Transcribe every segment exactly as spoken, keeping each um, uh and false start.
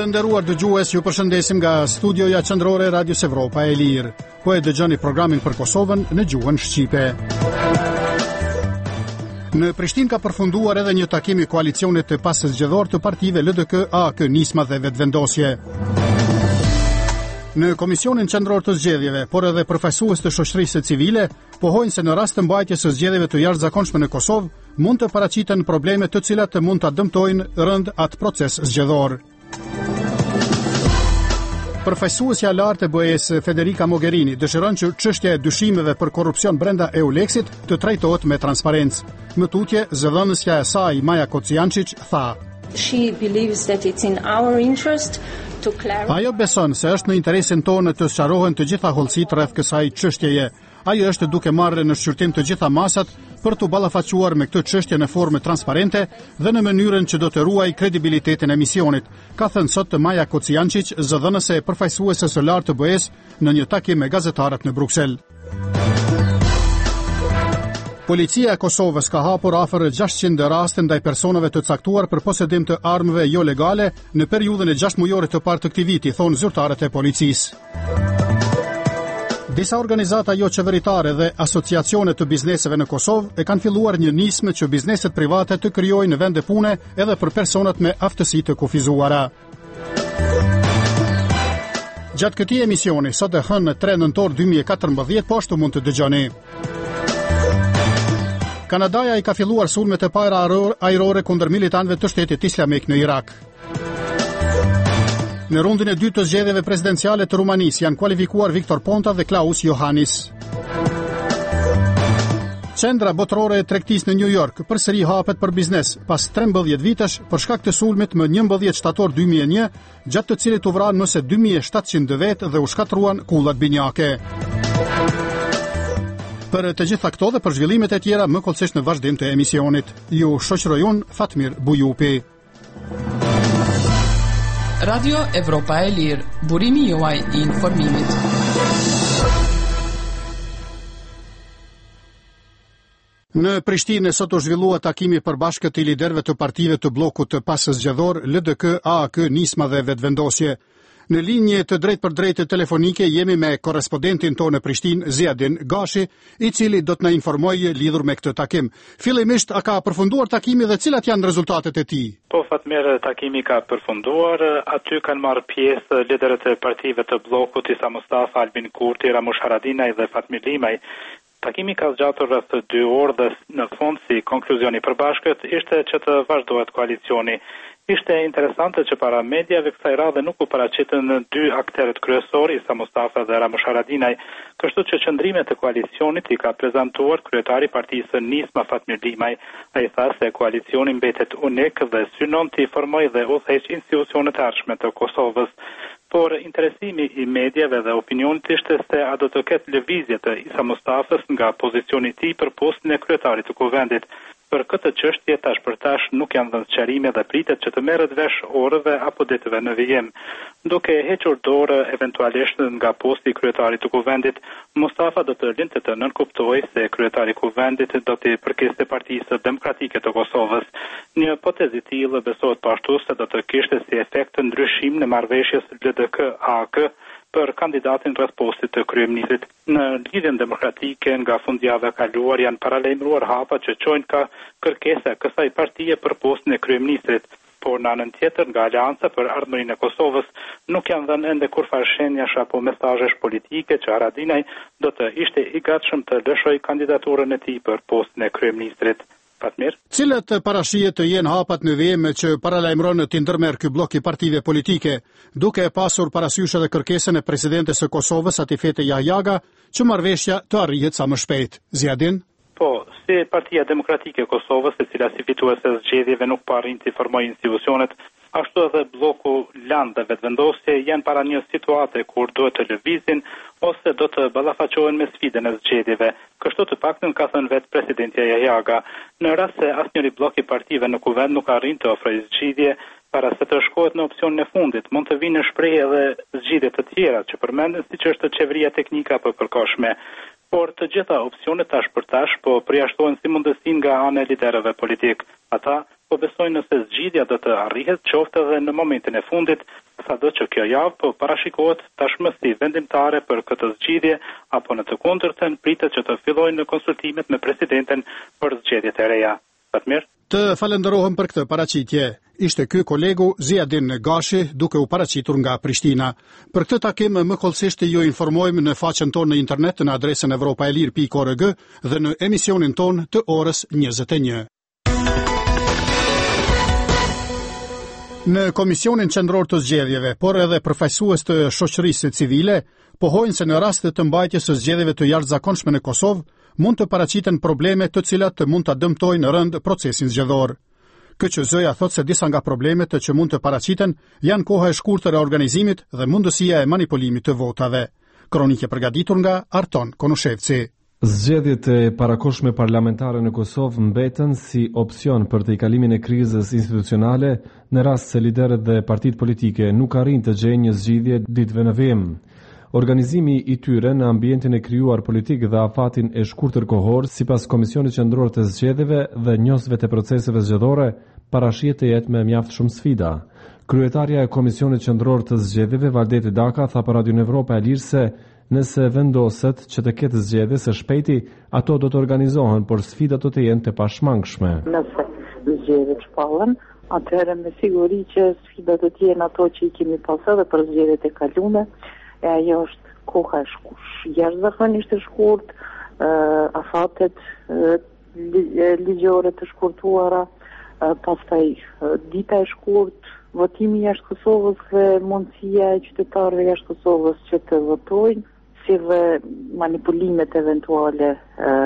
Të nderuar dëgjues, ju përshëndesim nga studioja qendrore e Radios Evropa e Lirë. Po e dëgjoni programin për Kosovën në gjuhën shqipe. Në Prishtinë ka përfunduar edhe një takim i koalicionit të paszgjedhor të partive L D K, A K, Nisma dhe Vetvendosje. Në Komisionin Qendror të Zgjedhjeve, por edhe përfaqësues të shoqërisë civile, pohojnë se në rast të mbajtjes së zgjedhjeve të jashtëzakonshme në Kosovë, mund të paraqiten probleme të cilat mund ta dëmtojnë rënd atë proces zgjedhor. Përfaqësuesja e lartë e B E S Federica Mogherini dëshiron që çështja e dyshimeve për korrupsion brenda EULEX-it të trajtohet me transparencë. Më tutje, zëdhënësja e saj Maja Kocijancic tha: She believes that it's in our interest to clarify. Ajo beson se është në interesin tonë të sqarohen të gjitha hollësitë rreth kësaj çështjeje. Ajo është duke marrë në shqyrtim të gjitha masat për të ballafaquar me këtë çështje në formë transparente dhe në mënyrën që do të ruajë kredibilitetin e misionit, ka thënë sot Maja Kocijancic, zëdhënëse e përfaqësuese së lartë të B E S në një takim me gazetarët në Bruksel. Policia e Kosovës ka hapur afër gjashtëqind raste ndaj personave të caktuar për posedim të armëve jo legale në periudhën e gjashtë mujorit të parë të këtij viti, thonë zyrtarët e policisë. Disa organizata jo qeveritare dhe asociacione të bizneseve në Kosovë e kanë filluar një nismë që bizneset private të krijojnë vende pune edhe për personat me aftësi të kufizuara. Gjatë këtij emisioni, sot e hënë tre nëntor dy mijë e katërmbëdhjetë, po ashtu mund të dëgjoni. Kanadaja i ka filluar sulmet e para ajrore kundër militantëve të Shtetit Islamik në Irak. Në rundin e dytë të zgjedhjeve presidenciale të Rumanisë janë kualifikuar Viktor Ponta dhe Klaus Johannis. Qendra botërore e tregtisë në New York përsëri hapet për biznes pas trembëdhjetë vitesh për shkak të sulmit më njëmbëdhjetë shtator dy mijë e një, gjatë të cilit u vranë mëse dy mijë e shtatëqind vetë dhe u shkatruan kullat binjake. Për të gjitha këto dhe për zhvillimet e tjera më kollësisht në vazhdim të emisionit. Ju shoqëroj unë Fatmir Bujupi. Radio Evropa e Lirë, burimi juaj i informimit. Në Prishtinë sot u zhvillua takimi i përbashkët i liderëve të partive të bllokut të paszgjedhor L D K, A K, Nisma dhe Vetvendosje. Në linje të drejt për drejtë telefonike jemi me korrespondentin tonë në Prishtinë, Ziadin Gashi, i cili do të na informojë lidhur me këtë takim. Fillimisht, a ka përfunduar takimi dhe cilat janë rezultatet e tij? Po, Fatmir, takimi ka përfunduar. Aty kanë marrë pjesë liderët e partive të bllokut, Isa Mustafa, Albin Kurti, Ramush Haradinaj dhe Fatmir Limaj. Takimi ka zgjatur rreth dy orë dhe në fund si konkluzioni i përbashkët ishte që të vazhdohet koalicioni. Ishte interesante që para mediave kësaj radhe nuk u paraqitën dy aktorët kryesor, Isa Mustafa dhe Ramush Haradinaj, kështu që qëndrimet e koalicionit i ka prezantuar kryetari i partisë Nisma Fatmir Limaj. Ai tha se koalicioni mbetet unik dhe synon të formojë dhe udhëheqë institucionet e ardhshme të Kosovës. Por interesimi i mediave dhe opinionit ishte se a do të ketë lëvizje të Isa Mustafës nga pozicioni i tij për postën e kryetarit të kuvendit. Për këtë çështje tash për tash nuk janë dhënë sqarime dhe pritet që të merret vesh orëve apo ditëve në vijim. Duke hequr dorë eventualisht nga posti i kryetarit të kuvendit, Mustafa do të linte të nënkuptojë se kryetari i kuvendit do të përkiste Partisë Demokratike të Kosovës. Një hipotezë e tillë besohet po ashtu se do të kishte si efekt ndryshim në marrëveshjes L D K A K për kandidatin rreth postit të kryeministrit. Në lidhjen demokratike nga fundjava e kaluar janë paralajmëruar hapa që çojnë ka kërkesa kësaj partie për postin e kryeministrit, por në anën tjetër nga Aleanca për Ardhmërinë e Kosovës nuk janë dhënë ende kurfar shenjash apo mesazhesh politike që Haradinaj do të ishte i gatshëm të lëshojë kandidaturën e tij për postin e kryeministrit. Fatmir. Cilat parashihet të jenë hapat në vijim që paralajmëron të ndërmerr ky blok i partive politike, duke e pasur parasysh edhe kërkesën e presidentes së Kosovës Atifete Jahjaga që marrëveshja të arrihet sa më shpejt. Ziadin? Po, si Partia Demokratike e Kosovës, e cila si fituese e zgjedhjeve nuk pa arrin të formojë institucionet, ashtu edhe bloku Land dhe Vetvendosje janë para një situate kur duhet të lëvizin ose do të ballafaqohen me sfidën e zgjedhjeve. Kështu të paktën ka thënë vetë presidentja Jahjaga. Në rast se asnjëri blok i partive në kuvend nuk arrin të ofrojë zgjidhje para se të shkohet në opsionin e fundit, mund të vinë në shprehje edhe zgjidhje të tjera që përmenden siç është qeveria teknike apo përkohshme. Por të gjitha opsionet tash për tash po përjashtohen si mundësi nga ana e liderëve politik. Ata po besojnë nëse zgjidhja do të arrihet qoftë edhe në momentin e fundit, sado që kjo javë po parashikohet tashmë si vendimtare për këtë zgjidhje, apo në të kundërtën pritet që të fillojnë në konsultimet me presidentin për zgjedhjet e reja. Fatmir? Të falenderohem për këtë paraqitje. Ishte ky kolegu Ziadin Gashi, duke u paraqitur nga Prishtina. Për këtë takim më kollësisht ju informojmë në faqen tonë në internet në adresën evropaelir pikë org dhe në emisionin tonë të orës njëzet e një. Në Komisionin Qendror të Zgjedhjeve, por edhe përfaqësues të shoqërisë civile, pohojnë se në rast të mbajtjes së zgjedhjeve të jashtëzakonshme në Kosovë, mund të paraqiten probleme të cilat mund ta dëmtojnë rënd procesin zgjedhor. K Q Z-ja thot se disa nga problemet që mund të paraqiten janë koha e shkurtër e organizimit dhe mundësia e manipulimit të votave. Kronike përgatitur nga Arton Konushevci. Zgjedhjet e parakohshme parlamentare në Kosovë mbeten si opsion për të ikalimin e krizës institucionale në rast se liderët dhe partitë politike nuk arrin të gjejnë një zgjidhje ditëve në vim. Organizimi i tyre në ambientin e krijuar politik dhe afatin e shkurtër kohor, sipas Komisionit Qendror të Zgjedhjeve dhe njosëve të proceseve zgjedhore, parashihet të jetë me mjaft shumë sfida. Kryetaria e Komisionit Qendror të Zgjedhjeve, Valdeti Daka, tha për Radio Evropa e Lirë se nëse vendoset që të ketë zgjedhje së shpejti, ato do të organizohen, por sfidat do të jenë të pashmangshme. Nëse zgjedhjet shpallen, atëherë me siguri që sfidat do të jenë ato që i kemi pasur edhe për zgjedhjet e kaluara. E ajo është koha e shkurtë, jashtëzakonisht e shkurtë, afatet ligjore të shkurtuara, pastaj dita e shkurtë, votimi jashtë Kosovës dhe mundësia e qytetarëve jashtë Kosovës që të votojnë, si dhe manipulimet eventuale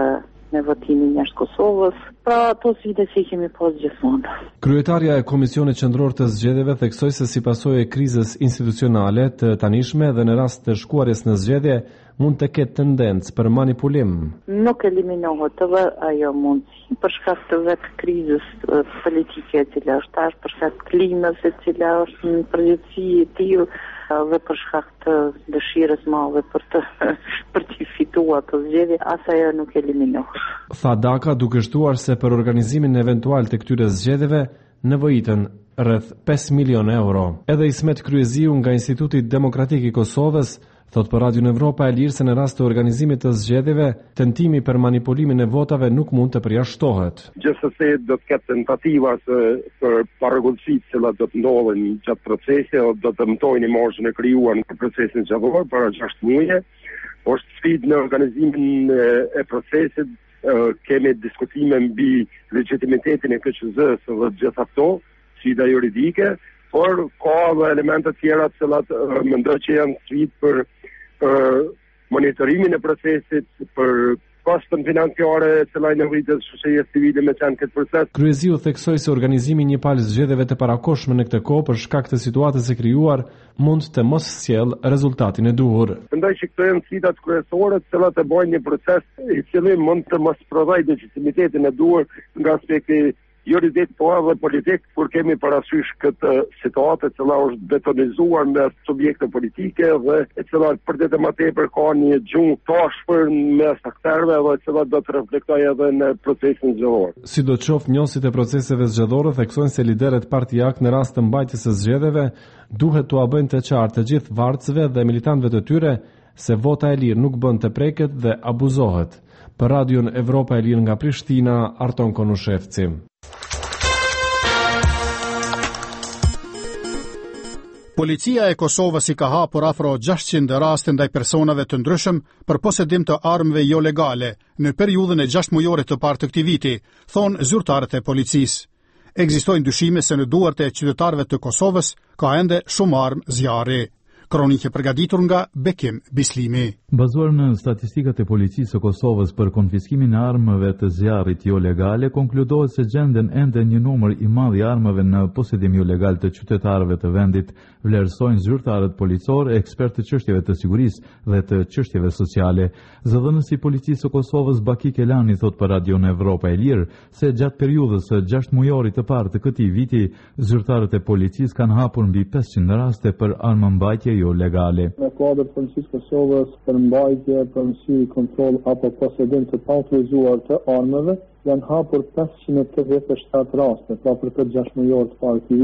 në votimin jashtë Kosovës. Pra ato sfide që kemi pas gjithmonë. Kryetaria e Komisionit Qendror të Zgjedhjeve theksoi se si pasojë e krizës institucionale të tanishme dhe në rast të shkuarjes në zgjedhje mund të ketë tendencë për manipulim. Nuk eliminohet edhe ajo mundësi për shkak të vetë krizës politike e cila është tash, për shkak të klimës e cila është në përgjithësi e tillë dhe për shkak të dëshirës madhe për të për të fituar të zgjedhje, as ajo nuk eliminohet. Tha Daka, duke shtuar se për organizimin eventual të këtyre zgjedhjeve nevojiten rreth pesë milionë euro. Edhe Ismet Kryeziu nga Instituti Demokratik i Kosovës thot për Radio Evropa e Lirë se në rast të organizimit të zgjedhjeve, tentimi për manipulimin e votave nuk mund të përjashtohet. Gjithsesi do të ketë tentativa për parregullësitë që do të ndodhin gjatë procesit, do të dëmtojnë imazhin e krijuar në procesin zgjedhor para gjashtë muajve. Është sfidë në organizimin e procesit, kemi diskutime mbi legitimitetin e K Q Z-s dhe gjithë ato, sfida juridike, por ka dhe elemente tjera të cilat mendoj që janë sfidë për për monitorimin e procesit, për kostën financiare e cila i nevojit shoqërisë civile me çan këtë proces. Kryeziu theksoi se organizimi një palë zgjedhjeve të parakohshme në këtë kohë për shkak të situatës së krijuar mund të mos sjellë rezultatin e duhur. Mendoj që këto janë sfidat kryesore të cilat e bojnë një proces i cili mund të mos prodhojë legitimitetin e duhur nga aspekti juridik po edhe politik, kur kemi parasysh këtë situatë e cila është betonizuar me subjekte politike dhe e cila për ditë më tepër ka një gjumë tashpër mes aktorëve dhe e cila do të reflektojë edhe në procesin zgjedhor. Sidoqoftë, njësit e proceseve zgjedhore theksojnë se liderët partijak në rast të mbajtjes së zgjedhjeve duhet t'u bëjnë të qartë të gjithë vartësve dhe militantëve të tyre se vota e lirë nuk bën të preket dhe abuzohet. Për Radion Evropa e Lirë nga Prishtina, Arton Konushevci. Policia e Kosovës i ka hapur afro gjashtëqind raste ndaj personave të ndryshëm për posedim të armëve jo legale në periudhën e gjashtë mujore të parë të këtij viti, thonë zyrtarët e policisë. Ekzistojnë dyshime se në duart e qytetarëve të Kosovës ka ende shumë armë zjarri. Kronike përgatitur nga Bekim Bislimi. Bazuar në statistikat e policisë së Kosovës për konfiskimin e armëve të zjarrit jo legale, konkludohet se gjenden ende një numër i madh i armëve në posedim jo legal të qytetarëve të vendit, vlerësojnë zyrtarët policor, ekspertë të çështjeve të sigurisë dhe të çështjeve sociale. Zëdhënësi i policisë së Kosovës Baki Kelani thot për Radio Evropa e Lirë se gjatë periudhës së gjashtë mujorit të parë të këtij viti, zyrtarët e policisë kanë hapur mbi pesëqind raste për armëmbajtje jo legale. Në kuadër policisë Kosovës për mbajtje, përmirësi, kontroll apo posedim të paautorizuar të armëve janë hapur pesëqind e tetëdhjetë e shtatë raste, pra për këtë gjashtë mujor të parë të vitit.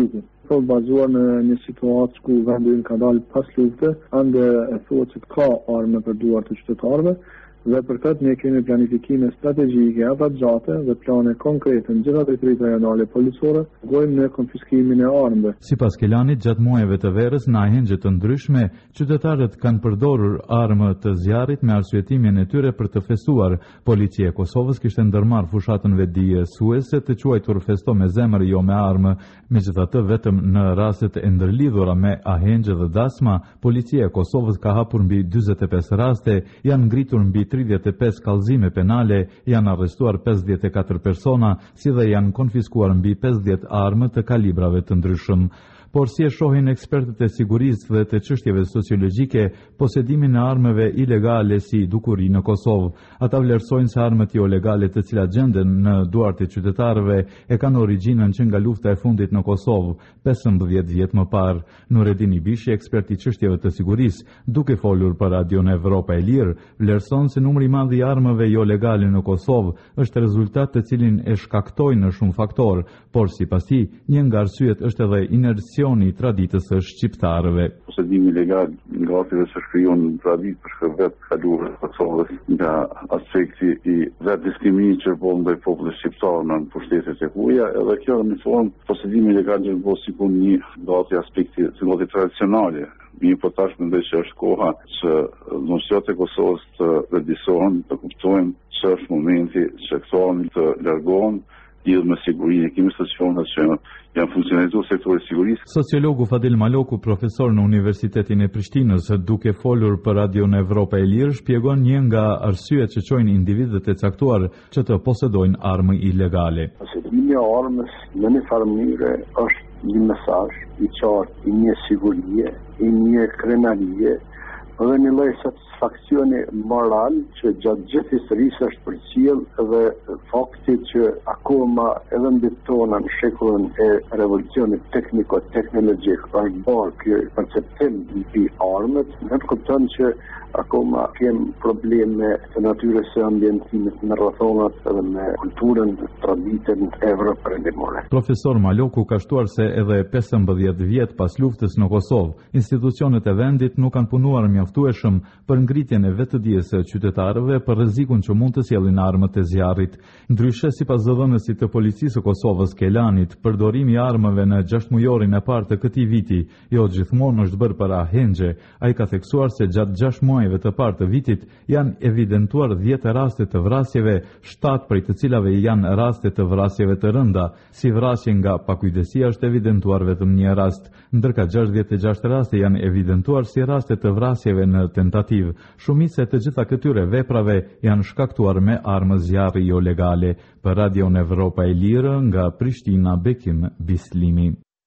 Po bazuar në një situatë ku vendi ka dalë pas lufte, ande e thuhet se ka armë për duart të qytetarëve. Dhe për këtë ne kemi planifikime strategjike ata gjate dhe plane konkrete në gjitha drejtoritë rajonale policore, gojmë në konfiskimin e armëve. Sipas Kelanit, gjatë muajve të verës në ahengje të ndryshme, qytetarët kanë përdorur armë të zjarrit me arsyetimin e tyre për të festuar. Policia e Kosovës kishte ndërmarrë fushatën vediesuese të quajtur festo me zemër jo me armë. Megjithatë, vetëm në rastet e ndërlidhura me ahengje dhe dasma, policia e Kosovës ka hapur mbi dyzet e pesë raste, janë ngritur mbi tridhjetë e pesë kallëzime penale, janë arrestuar pesëdhjetë e katër persona, si dhe janë konfiskuar mbi pesëdhjetë armë të kalibrave të ndryshëm. Por si e shohin ekspertët e sigurisë dhe të çështjeve sociologjike, posedimin e armëve ilegale si dukuri në Kosovë. Ata vlerësojnë se armët jo legale të cilat gjenden në duart e qytetarëve e kanë origjinën që nga lufta e fundit në Kosovë, pesëmbëdhjetë vjet më parë. Nureddin Ibishi, ekspert i çështjeve të sigurisë, duke folur për Radion Evropa e Lirë, vlerëson se numri i madh i armëve jo legale në Kosovë është rezultat të cilin e shkaktojnë shumë faktorë, por sipas tij, një nga arsyet është edhe inercia i traditës së shqiptarëve. Posedimi ilegal nga gative që krijon traditë për shkërbet kaluar të Kosovës nga aspekti i vetë diskriminimit që bën ndaj popullit shqiptar në pushtetet e huaja, edhe kjo në formë posedimi ilegal që bëhet sikur një gati aspekti si gati tradicionale. Mi po tash mendoj që është koha që nënshtat e Kosovës të vëdisohen, të kuptojnë që është momenti që këto armë të largohen lidhur me sigurinë. Kemi stacione që janë funksionalizuar sektori i sigurisë. Sociologu Fadil Maloku, profesor në Universitetin e Prishtinës, duke folur për Radion Evropa e Lirë, shpjegon një nga arsyet që çojnë individët e caktuar që të posedojnë armë ilegale. Posedimi i armës në një farë mënyrë është një mesazh i qartë i një sigurie, i një krenarie, dhe një lloj satisfaksioni moral që gjatë gjithë historisë është përcjell dhe fakti që akoma edhe mbi tona në shekullin e revolucionit tekniko-teknologjik është bërë ky konceptim i armët, ne kuptojmë që akoma kem probleme të natyrës së ambientimit në rrethonat edhe me kulturën, traditën evropë-perëndimore. Profesor Maloku ka shtuar se edhe pesëmbëdhjetë vjet pas luftës në Kosovë, institucionet e vendit nuk kanë punuar mjaftueshëm për ngritjen e vetëdijes së qytetarëve për rrezikun që mund të sjellin armët e zjarrit. Ndryshe, sipas zëdhënësit të policisë së Kosovës Kelanit, përdorimi i armëve në gjashtë-mujorin e parë të këtij viti jo gjithmonë është bërë për ahengje. Ai ka theksuar se gjatë gjashtë muajve të parë të vitit janë evidentuar dhjetë raste të vrasjeve, shtatë prej të cilave janë raste të vrasjeve të rënda. Si vrasje nga pakujdesia është evidentuar vetëm një rast, ndërka gjashtëdhjetë e gjashtë raste janë evidentuar si raste të vrasjeve në tentativë. Shumica e të gjitha këtyre veprave janë shkaktuar me armë zjarri jo legale. Për Radion Evropa e Lirë, nga Prishtina, Bekim Bislimi.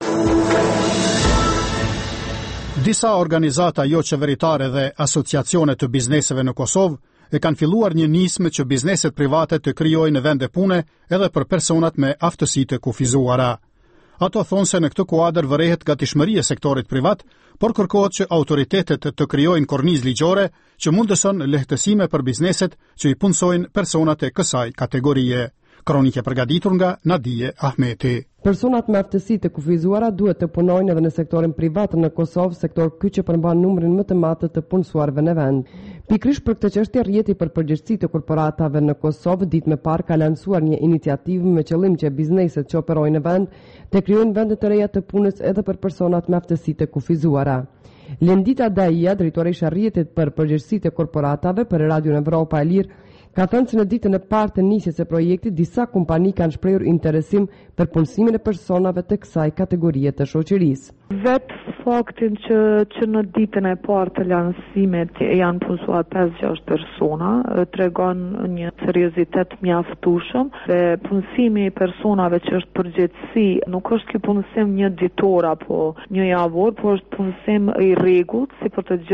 Disa organizata jo qeveritare dhe asociacione të bizneseve në Kosovë e kanë filluar një nismë që bizneset private të krijojnë vende pune edhe për personat me aftësi të kufizuara. Ato thonë se në këtë kuadër vërehet gatishmëria e sektorit privat, por kërkohet që autoritetet të krijojnë kornizë ligjore që mundëson lehtësime për bizneset që i punësojnë personat e kësaj kategorie. Kronike përgatitur nga Nadije Ahmeti. Personat me aftësi të kufizuara duhet të punojnë edhe në sektorin privat në Kosovë, sektor ky që përmban numrin më të madh të punësuarve në vend. Pikërisht për këtë çështje, rrjeti për përgjegjësi të korporatave në Kosovë ditë më parë ka lancuar një iniciativë me qëllim që bizneset që operojnë në vend të krijojnë vende të reja të punës edhe për personat me aftësi të kufizuara. Lendita Daia, drejtore e rrjetit për përgjegjësi të korporatave për Radion Evropa e Lirë, ka thënë se në ditën e parë të nisjes së projektit disa kompani kanë shprehur interesim për punësimin e personave të kësaj kategorie të shoqërisë. Vetë faktin që, që në ditën e parë të lancimit janë punësuar pesë gjashtë persona, tregon një seriozitet mjaftueshëm dhe punësimi i personave që është përgjithësi, nuk është ky punësim një ditor apo një javor, por është punësim i rregullt si për të gjithë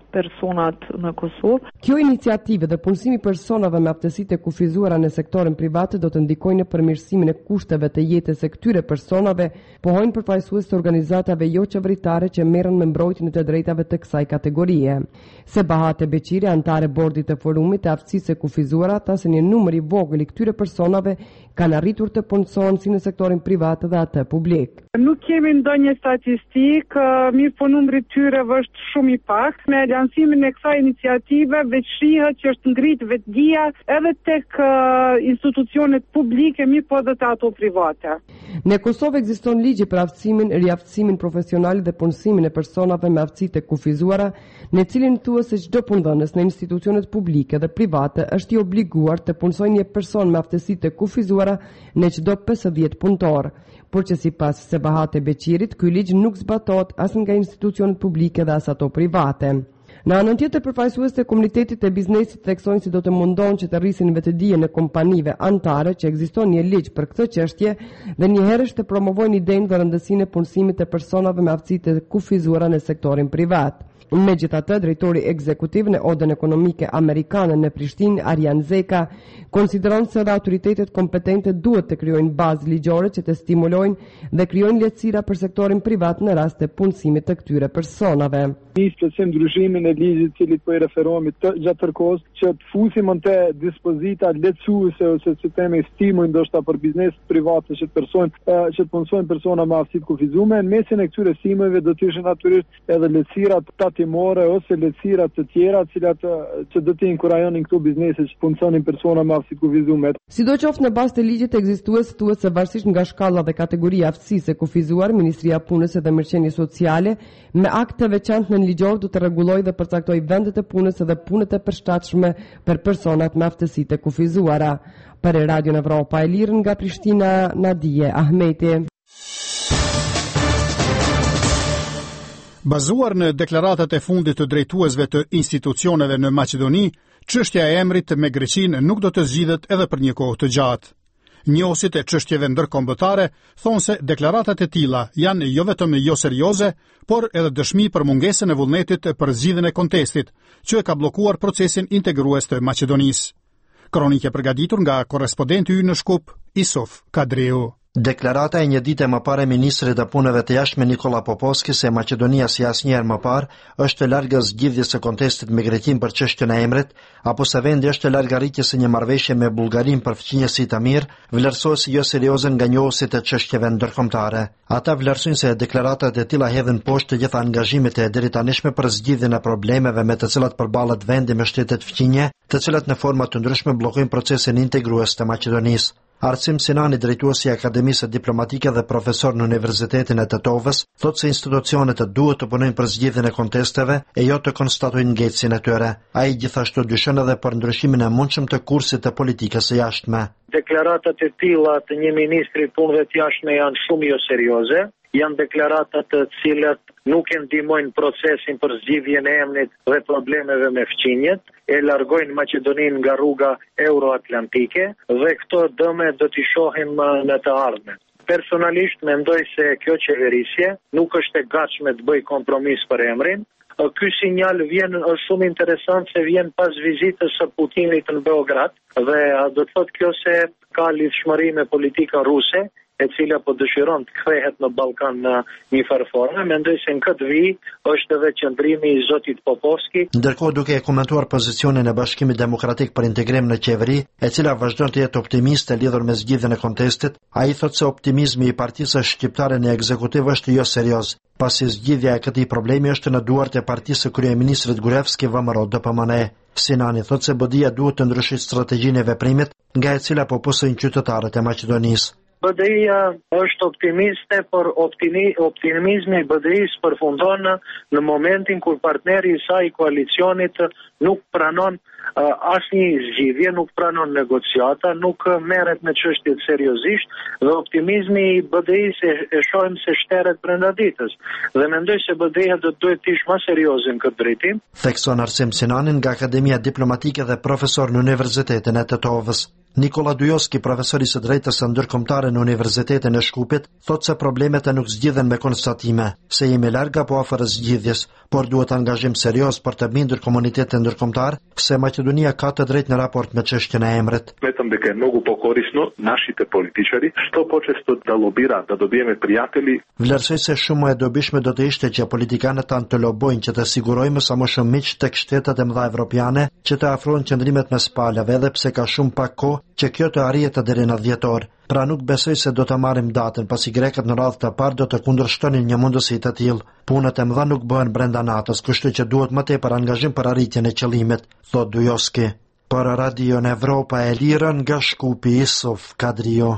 personat në Kosovë. Kjo iniciativë dhe punësimi personave me aftësitë e kufizuara në sektorin privat do të ndikojnë në përmirësimin e kushteve të jetës së këtyre personave, pohojnë përfaqësues të organizatave jo qeveritare që merren me mbrojtjen e të drejtave të kësaj kategorie. Sebahate Beqiri, antare bordit të forumit të aftësisë së kufizuara, tha se një numër i vogël i këtyre personave kanë arritur të punësohen si në sektorin privat dhe atë publik. Nuk kemi ndonjë statistikë, mirë po numri i tyre është shumë i pak. Me lansimin e kësaj iniciative veç shihet që është ngrit vetdia edhe tek uh, institucionet publike, mirë po edhe të ato private. Në Kosovë ekziston ligji për aftësimin, riaftësimin profesional dhe punësimin e personave me aftësi të kufizuara, në cilin thuhet se çdo punëdhënës në institucionet publike dhe private është i obliguar të punësojë një person me aftësi të kufizuara në çdo pesëdhjetë punëtor. Por që sipas Sebahate Beqirit, ky ligj nuk zbatohet as nga institucionet publike dhe as ato private. Në anën tjetër, përfaqësues të komunitetit të biznesit theksojnë se do të mundon që të rrisin vetëdijën e kompanive anëtare që ekziston një ligj për këtë çështje dhe njëherësh të promovojnë idenë dhe rëndësinë e punësimit të personave me aftësi të kufizuara në sektorin privat. Megjithatë, drejtori ekzekutiv në Odën Ekonomike Amerikane në Prishtinë, Arjan Zeka, konsideron se dhe autoritetet kompetente duhet të krijojnë bazë ligjore që të stimulojnë dhe krijojnë lehtësira për sektorin privat në rast të punësimit të këtyre personave. Nisë plotësim ndryshimin e ligjit të cilit po i referohemi gjatë tërkohës, që të fusim në dispozita lehtësuese ose si themi stimuj ndoshta për biznes private që të persojnë që të punësojnë persona me aftësi të kufizuara. Në mesin e këtyre stimujve do të ishin natyrisht edhe lehtësira tatimore ose lehtësira të tjera, të cilat që do të inkurajonin këto biznese që punësonin persona me aftësi të kufizuara. Sidoqoftë në bazë të ligjit ekzistues thuhet se varësisht nga shkalla dhe kategoria aftësisë e kufizuar, Ministria e Punës dhe Mërqenies Sociale me akt të veçantë në ligjor do të rregullojë dhe përcaktojë vendet e punës dhe punët e përshtatshme për personat me aftësi të kufizuara. Për Radio Evropa e Lirë nga Prishtina, Nadije Ahmeti. Bazuar në deklaratat e fundit të drejtuesve të institucioneve në Maqedoni, çështja e emrit me Greqinë nuk do të zgjidhet edhe për një kohë të gjatë. Njohësit e çështjeve ndërkombëtare thonë se deklaratat e tilla janë jo vetëm jo serioze, por edhe dëshmi për mungesën e vullnetit për zgjidhjen e kontestit, që e ka bllokuar procesin integrues të Maqedonisë. Kronikë përgatitur nga korrespondenti ynë në Shkup, Isuf Kadriu. Deklarata e një dite më parë e Ministrit të Punëve të Jashtme Nikola Popovski se Maqedonia si asnjëherë më parë është larg zgjidhjes së kontestit me Greqinë për çështjen e emrit, apo se vendi është larg arritjes së një marrëveshje me Bullgarinë për fqinje si të mirë, vlerësohet si jo serioze nga njohësit e çështjeve ndërkombëtare. Ata vlerësojnë se deklaratat e tilla hedhin poshtë të gjitha angazhimet e deri tanishme për zgjidhjen e problemeve me të cilat përballet vendi me shtetet fqinje, të cilat në forma të ndryshme bllokojnë procesin integrues të Maqedonisë. Arsim Sinani, drejtuesi i Akademisë Diplomatike dhe profesor në Universitetin e Tetovës, thotë se institucionet duhet të punojnë për zgjidhjen e kontesteve e jo të konstatojnë ngecjen e tyre. Ai gjithashtu dyshon edhe për ndryshimin e mundshëm të kursit të politikës së jashtme. Deklaratat e tilla të një ministri i punëve të jashtme janë shumë jo serioze. Janë deklarata të cilat nuk e ndihmojnë procesin për zgjidhjen e emrit dhe problemeve me fqinjet, e largojnë Maqedoninë nga rruga euroatlantike dhe këto dëme do t'i shohim në të ardhmen. Personalisht mendoj se kjo qeverisje nuk është e gatshme të bëjë kompromis për emrin. Ky sinjal vjen është shumë interesant se vjen pas vizitës së Putinit në Beograd dhe do të thotë kjo se ka lidhshmëri me politikën ruse, e cila po dëshiron të kthehet në Ballkan në një farë forme. Mendoj se në këtë vijë është edhe qëndrimi i zotit Popovski. Ndërkohë, duke e komentuar pozicionin e Bashkimit Demokratik për integrim në qeveri, e cila vazhdon të jetë optimiste lidhur me zgjidhjen e kontestit, ai thotë se optimizmi i partisë shqiptare në ekzekutiv është jo serioz, pasi zgjidhja e këtij problemi është në duart e partisë së kryeministrit Gruevski V M R O D P M N E. Sinani thotë se B D I-ja duhet të ndryshojë strategjinë e veprimit, nga e cila po pusojnë qytetarët e Maqedonisë. B D I-ja është optimiste, por optimi, optimizmi i B D I-s përfundon në momentin kur partneri i saj i koalicionit nuk pranon uh, asnjë zgjidhje, nuk pranon negociata, nuk uh, merret me çështjet seriozisht dhe optimizmi i B D I-s e, e shohim se shteret brenda ditës. Dhe mendoj se B D I-ja do të duhet të ishte më serioze në këtë drejtim. Thekson Arsim Sinanin nga Akademia Diplomatike dhe profesor në Universitetin e Tetovës. Nikola Dujoski, profesori së drejtës së ndërkombëtare në Universitetin e Shkupit, thotë se problemet e nuk zgjidhen me konstatime, se jemi larg apo afër zgjidhjes, por duhet angazhim serioz për të bindur komunitetin ndërkombëtar se Maqedonia ka të drejtë në raport me çështjen e emrit. Smatram дека е многу покорисно нашите политичари што почесто да лобираат да добиеме пријатели. Vlerësoj se shumë e dobishme do të ishte që politikanët tanë të lobojnë që të sigurojmë sa më shumë miq tek shtetet e mëdha evropiane që të afrojnë qëndrimet mes palave, edhe pse ka shumë pak kohë që kjo të arrihet deri në dhjetor. Pra nuk besoj se do të marrim datën, pasi grekët në radhë të parë do të kundërshtonin një mundësi të tillë. Punët e mëdha nuk bëhen brenda natës, kështu që duhet më tepër angazhim për arritjen e qëllimit, thot Dujoski. Për Radio në Evropa e Lirë nga Shkupi, Isuf Kadrio.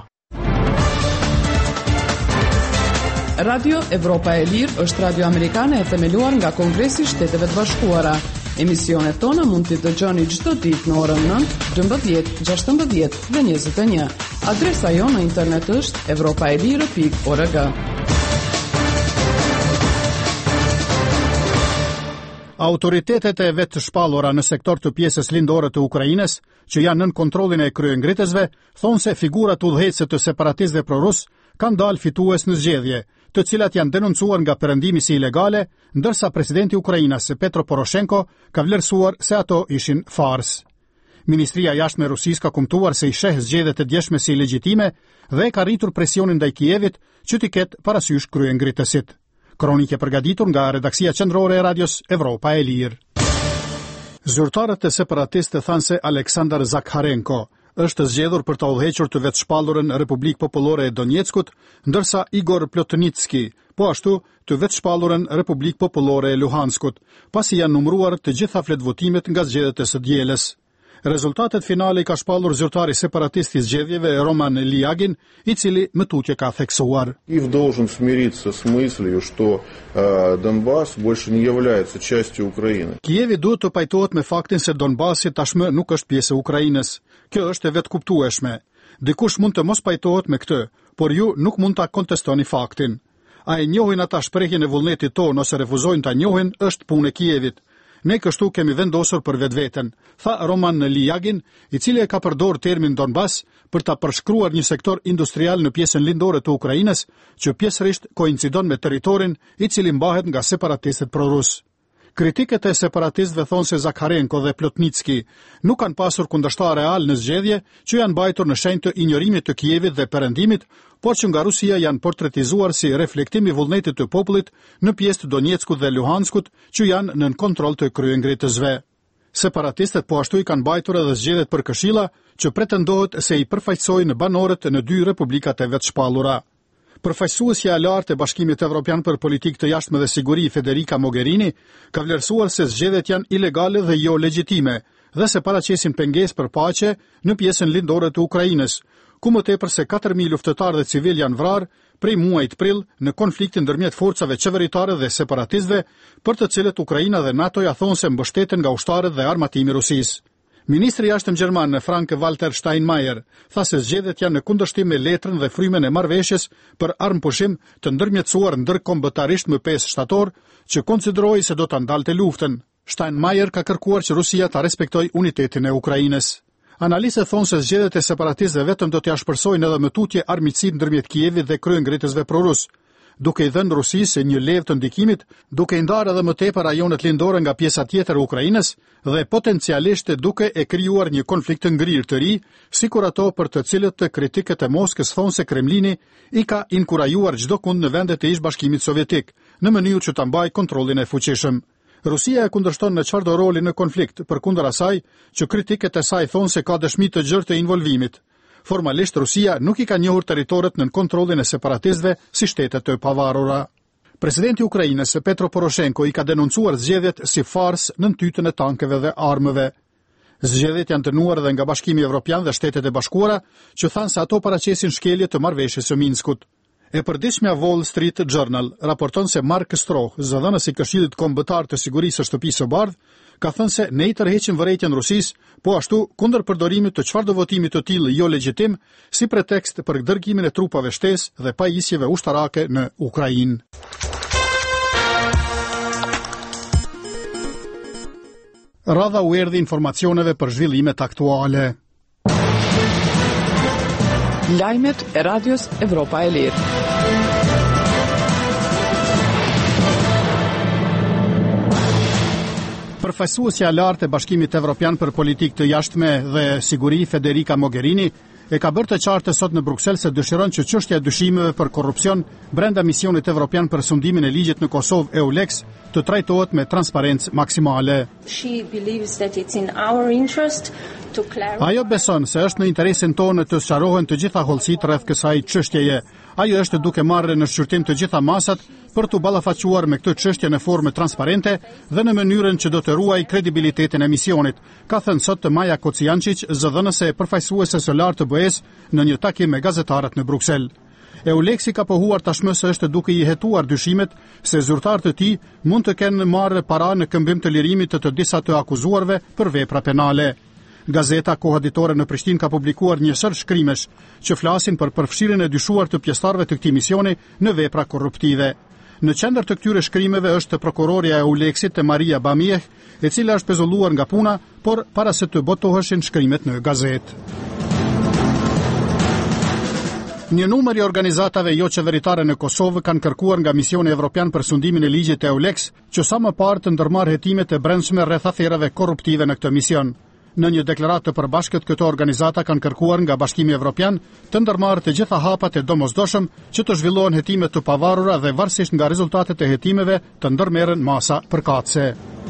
Radio Evropa e Lirë është radio amerikane e themeluar nga Kongresi i Shteteve të Bashkuara. Emisionet tona mund t'i dëgjoni çdo ditë në orën nëntë, gjashtëmbëdhjetë, gjashtëmbëdhjetë dhe njëzet e një. Adresa jonë në internet është evropaelire pikë org. Autoritetet e vetë shpallura në sektor të pjesës lindore të Ukrainës, që janë nën kontrollin e kryengritësve, thonë se figurat udhëheqëse të separatistëve prorus kanë dalë fitues në zgjedhje, të cilat janë denoncuar nga perëndimi si ilegale, ndërsa presidenti i Ukrainës Petro Poroshenko ka vlerësuar se ato ishin fars. Ministria e Jashtme e Rusisë ka kumtuar se i sheh zgjedhjet e djeshme si legjitime dhe ka rritur presionin ndaj Kievit që t'i ketë parasysh kryengritësit. Kronike përgatitur nga redaksia qendrore e Radios Evropa e Lirë. Zyrtarët e separatistë thanë se Aleksandar Zakharenko është zgjedhur për të udhëhequr të vetë shpallurën Republikë Popullore e Donjeckut, ndërsa Igor Plotnicki, po ashtu të vetë shpallurën Republikë Popullore e Luhanskut, pasi janë numëruar të gjitha fletvotimet nga zgjedhjet e së dielës. Rezultatet finale i ka shpallur zyrtari separatist i zgjedhjeve Roman Liagin, i cili më tutje ka theksuar. Киев должен смириться с мыслью, что э, Донбасс больше не является частью Украины. Kievi duhet të pajtohet me faktin se Donbasi tashmë nuk është pjesë e Ukrainës. Kjo është e vetë kuptueshme. Dikush mund të mos pajtohet me këtë, por ju nuk mund ta kontestoni faktin. A e njohin ata shprehjen e vullnetit tonë ose refuzojnë ta njohin, është punë e Kievit. Ne kështu kemi vendosur për vetveten, tha Roman Liagin, i cili e ka përdorur termin Donbas për ta përshkruar një sektor industrial në pjesën lindore të Ukrainës, që pjesërisht koincidon me territorin i cili mbahet nga separatistët prorus. Kritiket e separatistëve thonë se Zakharenko dhe Plotnicki nuk kanë pasur kundërshtar real në zgjedhje, që janë mbajtur në shenjë të injorimit të Kievit dhe perëndimit, por që nga Rusia janë portretizuar si reflektim i vullnetit të popullit në pjesë të Donjeckut dhe Luhanskut, që janë nën kontroll të kryengritësve. Separatistët po ashtu i kanë mbajtur edhe zgjedhjet për këshilla, që pretendohet se i përfaqësojnë banorët në dy republikat e vetë shpallura. Përfaqësuesja e lartë e Bashkimit Evropian për Politikë të Jashtme dhe Siguri, Federica Mogherini, ka vlerësuar se zgjedhjet janë ilegale dhe jo legjitime, dhe se paraqesin pengesë për paqe në pjesën lindore të Ukrainës, ku më tepër se katër mijë luftëtarë dhe civil janë vrarë prej muajit prill në konfliktin ndërmjet forcave qeveritare dhe separatistëve, për të cilët Ukraina dhe NATO-ja thonë se mbështeten nga ushtarët dhe armatimi Rusisë. Ministri i jashtëm gjerman Frank-Walter Steinmeier tha se zgjedhjet janë në kundërshtim me letrën dhe frymën e marrëveshjes për armëpushim të ndërmjetësuar ndërkombëtarisht më pesë shtator, që konsideroi se do ta ndalte luftën. Steinmeier ka kërkuar që Rusia ta respektojë unitetin e Ukrainës. Analistët thonë se zgjedhjet e separatistëve vetëm do t'ia shpërsojnë edhe më tutje armiqësitë ndërmjet Kievit dhe kryengritësve prorus, duke i dhënë Rusisë një levë të ndikimit, duke i ndarë edhe më tepër rajonet lindore nga pjesa tjetër e Ukrainës dhe potencialisht duke e krijuar një konflikt të ngrirë të ri, sikur ato për të cilët të kritikët e Moskës thonë se Kremlini i ka inkurajuar çdo kund në vendet e ish-bashkimit sovjetik, në mënyrë që ta mbajë kontrollin e fuqishëm. Rusia e kundërshton në çfarëdo roli në konflikt, përkundër asaj që kritikët e saj thonë se ka dëshmi të gjerë të involvimit. Formalisht Rusia nuk i ka njohur territoret nën kontrollin e separatistëve si shtete të pavarura. Presidenti i Ukrainës Petro Poroshenko i ka denoncuar zgjedhjet si farsë nën tytën e tankeve dhe armëve. Zgjedhjet janë dënuar edhe nga Bashkimi Evropian dhe Shtetet e Bashkuara, që thanë se ato paraqesin shkelje të marrëveshjes së Minskut. E përditshmja Wall Street Journal raporton se Mark Stroh, zëdhënës i Këshillit Kombëtar të Sigurisë së Shtëpisë së Bardhë, ka thënë se ne i tërheqim vërejtjen Rusisë, po ashtu kundër përdorimit të çfarëdo votimi të tillë jo legjitim si pretekst për dërgimin e trupave shtesë dhe pajisjeve ushtarake në Ukrainë. Radha u erdhi informacioneve për zhvillimet aktuale. Lajmet e Radios Evropa e Lirë. Përfaqësuesja e lartë e Bashkimit Evropian për Politikë të Jashtme dhe Siguri, Federica Mogherini, e ka bërë të qartë sot në Bruksel se dëshiron që çështja e dyshimeve për korrupsion brenda misionit evropian për sundimin e ligjit në Kosovë EULEX të trajtohet me transparencë maksimale. She believes that it's in our interest to clarify. Ajo beson se është në interesin tonë të sqarohen të gjitha hollësitë rreth kësaj çështjeje. Ajo është duke marrë në shqyrtim të gjitha masat për të ballafaquar me këtë çështje në formë transparente dhe në mënyrën që do të ruaj kredibilitetin e misionit, ka thënë sot Maja Kocijančić, zëdhënëse e përfaqësuese së lartë të B E-s në një takim me gazetarët në Bruksel. EULEX-i ka pohuar tashmë se është duke i hetuar dyshimet se zyrtarët e tij mund të kenë marrë para në këmbim të lirimit të të disa të akuzuarve për vepra penale. Gazeta Koha Ditore në Prishtinë ka publikuar një sër shkrimesh që flasin për përfshirjen e dyshuar të pjesëtarëve të këtij misioni në vepra korruptive. Në qendër të këtyre shkrimeve është prokuroria e EULEX-it Maria Bamieh, e cila është pezulluar nga puna, por para se të botoheshin shkrimet në gazetë. Një numër i organizatave jo qeveritare në Kosovë kanë kërkuar nga Misioni Evropian për sundimin e ligjit EULEX që sa më parë të ndërmarrë hetimet e brendshme rreth aferave korruptive në këtë mision. Në një deklaratë të përbashkët, këto organizata kanë kërkuar nga Bashkimi Evropian të ndërmarrë të gjitha hapat e domosdoshëm që të zhvillohen hetime të pavarura dhe varësisht nga rezultatet e hetimeve të ndërmerren masa përkatëse.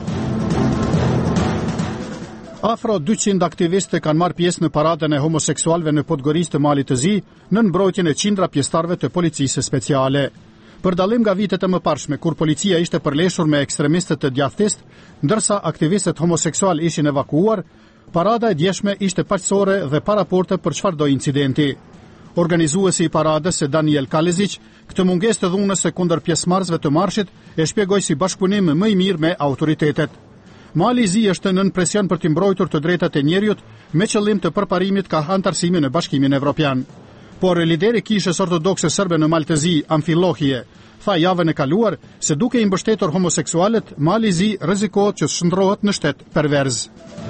Afro dyqind aktivistë kanë marrë pjesë në paradën e homoseksualëve në Podgorisë të Malit të Zi, në mbrojtjen e qindra pjesëtarëve të policisë speciale. Për dallim nga vitet e mëparshme, kur policia ishte përleshur me ekstremistët të djathtist, ndërsa aktivistët homoseksual ishin evakuuar, parada e djeshme ishte paqësore dhe pa raporte për çfarëdo incidenti. Organizuesi i paradës, Daniel Kalezic, këtë mungesë të dhunës së kundër pjesëmarrësve të marshit e shpjegoi si bashkëpunim më i mirë me autoritetet. Mali i Zi është nën presion për të mbrojtur të drejtat e njerëzit me qëllim të përparimit ka antarësimi në Bashkimin Evropian. Por lideri i kishës ortodokse serbe në Mal të Zi, Amfilohije, tha javën e kaluar se duke i mbështetur homoseksualet, Mali i Zi rrezikohet që shndrohet në shtet perverz.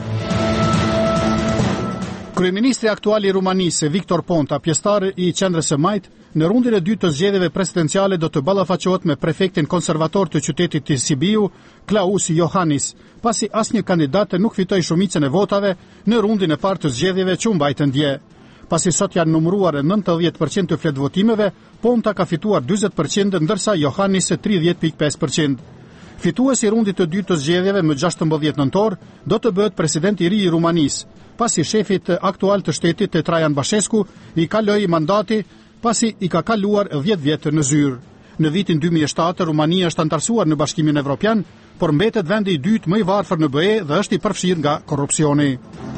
Kryeministri aktual i Rumanisë, Victor Ponta, pjesëtar i qendrës së Majt, në rundin e dytë të zgjedhjeve presidenciale do të ballafaqohet me prefektin konservator të qytetit të Sibiu, Klaus Iohannis, pasi asnjë kandidat nuk fitoi shumicën e votave në rundin e parë të zgjedhjeve që u mbajtën dje. Pasi sot janë numëruar nëntëdhjetë përqind të fletvotimeve, Ponta ka fituar dyzet përqind, ndërsa Iohannis tridhjetë pikë pesë përqind. Fituesi i rundit të dytë të zgjedhjeve më gjashtëmbëdhjetë nëntor do të bëhet presidenti i ri i Rumanisë, pasi shefit aktual të shtetit Traian Bashescu i kaloi mandati pasi i ka kaluar dhjetë vjet në zyrë. Në vitin dy mijë e shtatë Rumania është antarësuar në Bashkimin Evropian, por mbetet vendi i dytë më i varfër në B E dhe është i përfshirë nga korrupsioni.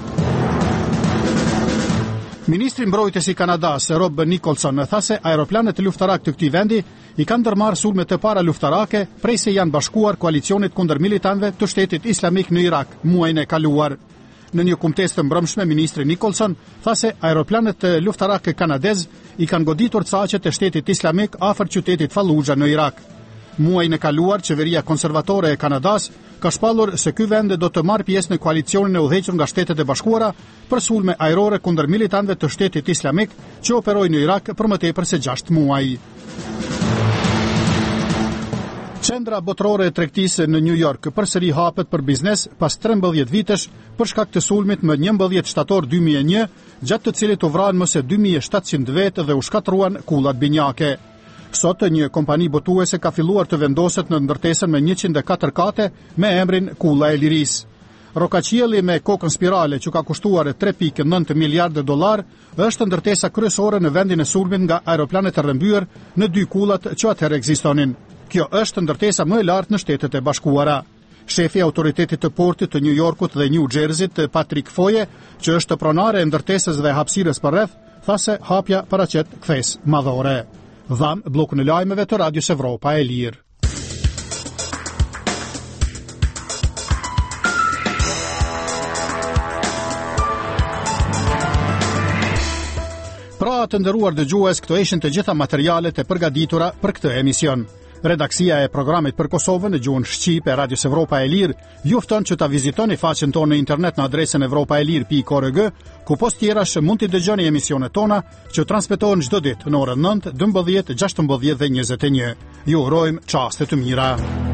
Ministri mbrojtës i Kanadas, Rob Nicholson, tha se aeroplanet luftarak të këtij vendi i kanë ndërmarrë sulme të para luftarake prej se janë bashkuar koalicionit kundër militantëve të shtetit islamik në Irak muajin e kaluar. Në një kumtesë të mbrëmshme, ministri Nicholson tha se aeroplanet luftarake kanadez i kanë goditur caqet e shtetit islamik afër qytetit Fallujah në Irak. Muajin e kaluar, qeveria konservatore e Kanadas ka shpallur se ky vend do të marrë pjesë në koalicionin e udhëhequr nga Shtetet e Bashkuara për sulme ajrore kundër militantëve të shtetit islamik që operojnë në Irak për më tepër se gjashtë muaj. Qendra botërore e tregtisë në New York përsëri hapet për biznes pas trembëdhjetë vitesh për shkak të sulmit më njëmbëdhjetë shtator dy mijë e një, gjatë të cilit u vranë më se dy mijë e shtatëqind vetë dhe u shkatruan kullat binjake. Sot një kompani botuese ka filluar të vendoset në ndërtesën me njëqind e katër kate me emrin Kulla e Lirisë. Rokaqielli me kokën spirale që ka kushtuar tre pikë nëntë miliardë dollar është ndërtesa kryesore në vendin e sulmit nga aeroplanet e rrëmbyer në dy kullat që atëherë ekzistonin. Kjo është ndërtesa më e lartë në Shtetet e Bashkuara. Shefi i autoritetit të portit të New Yorkut dhe New Jerseyt, Patrick Foye, që është pronare e ndërtesës dhe hapësirës përreth, tha se hapja paraqet kthes madhore. Dham blokun e lajmeve të Radios Evropa e Lirë. Pra të nderuar dëgjues, këto ishin të gjitha materialet e përgatitura për këtë emision. Redaksia e programit për Kosovën në gjuhën shqip e Radios Evropa e Lirë ju fton që ta vizitoni faqen tonë në internet në adresën evropaelir pikë org, ku post tjerash mund t'i dëgjoni emisionet tona që transmetohen çdo ditë në orën nëntë, dymbëdhjetë, gjashtëmbëdhjetë dhe njëzet e një. Ju urojmë çaste të mira.